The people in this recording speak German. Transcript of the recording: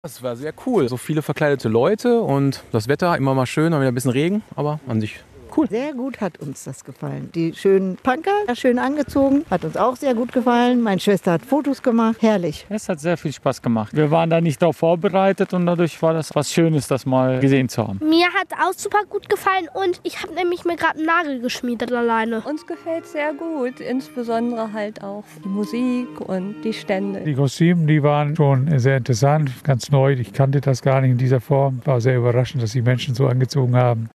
Das war sehr cool. So viele verkleidete Leute und das Wetter immer mal schön, dann wieder ein bisschen Regen, aber an sich cool. Sehr gut hat uns das gefallen. Die schönen Punker, schön angezogen, hat uns auch sehr gut gefallen. Meine Schwester hat Fotos gemacht, herrlich. Es hat sehr viel Spaß gemacht. Wir waren da nicht darauf vorbereitet und dadurch war das was Schönes, das mal gesehen zu haben. Mir hat auch super gut gefallen und ich habe nämlich mir gerade einen Nagel geschmiedet alleine. Uns gefällt es sehr gut, insbesondere halt auch die Musik und die Stände. Die Kostüme, die waren schon sehr interessant, ganz neu. Ich kannte das gar nicht in dieser Form. War sehr überraschend, dass die Menschen so angezogen haben.